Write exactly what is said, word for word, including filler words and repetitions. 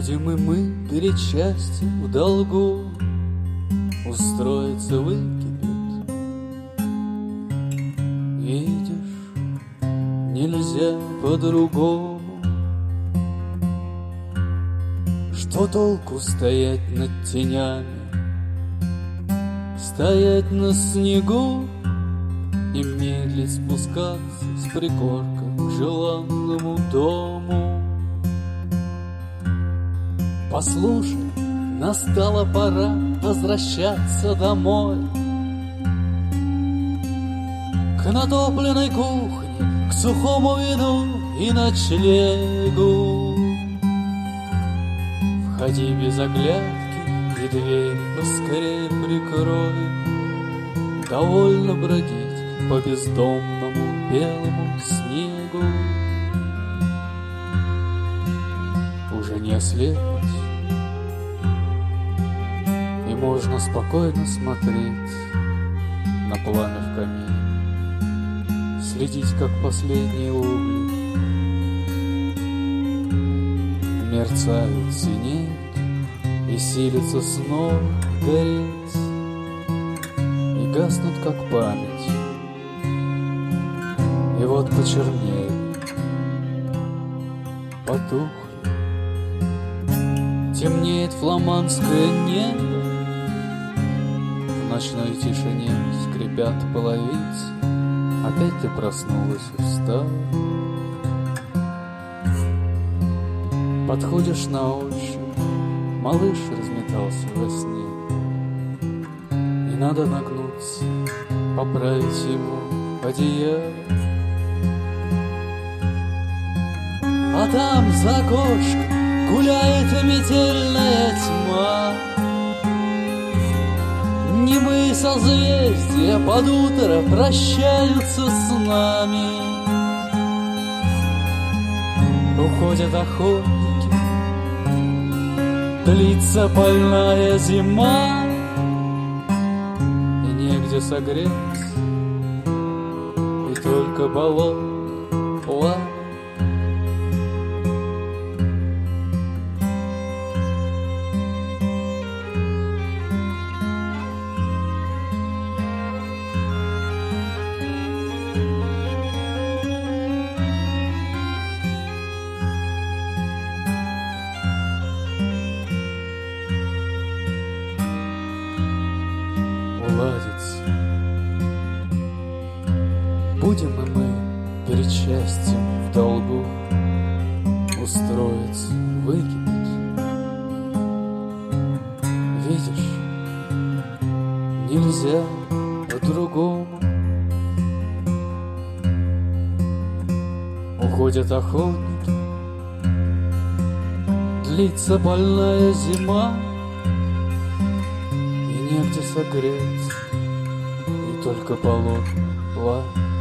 Будем и мы перед счастьем в долгу, устроиться выкипит. Видишь, нельзя по-другому. Что толку стоять над тенями, стоять на снегу и медлить спускаться с пригорка к желанному дому? Послушай, настала пора возвращаться домой, к натопленной кухне, к сухому вину и ночлегу. Входи без оглядки и дверь поскорее прикрой. Довольно бродить по бездомному белому снегу. Уже не ослепнуть, и можно спокойно смотреть на пламя в камине, следить, как последние угли мерцают, синеют и силятся снова гореть, и гаснут, как память, и вот почернеют, потухли. Темнеет фламандское небо, в ночной тишине скрипят половицы. Опять ты проснулась и встала. Подходишь на ощупь, малыш разметался во сне, и надо нагнуться, поправить ему одеяло. А там за окошком гуляет метельная тьма, немые созвездия под утро прощаются с нами. Уходят охотники, длится больная зима, и негде согреться, и только болото пламя. Уладится. Будем и мы перед счастьем в долгу, устроиться, выкипеть. Видишь, нельзя по-другому. Уходят охотники, длится больная зима, и негде согреться, и только полотна пламя.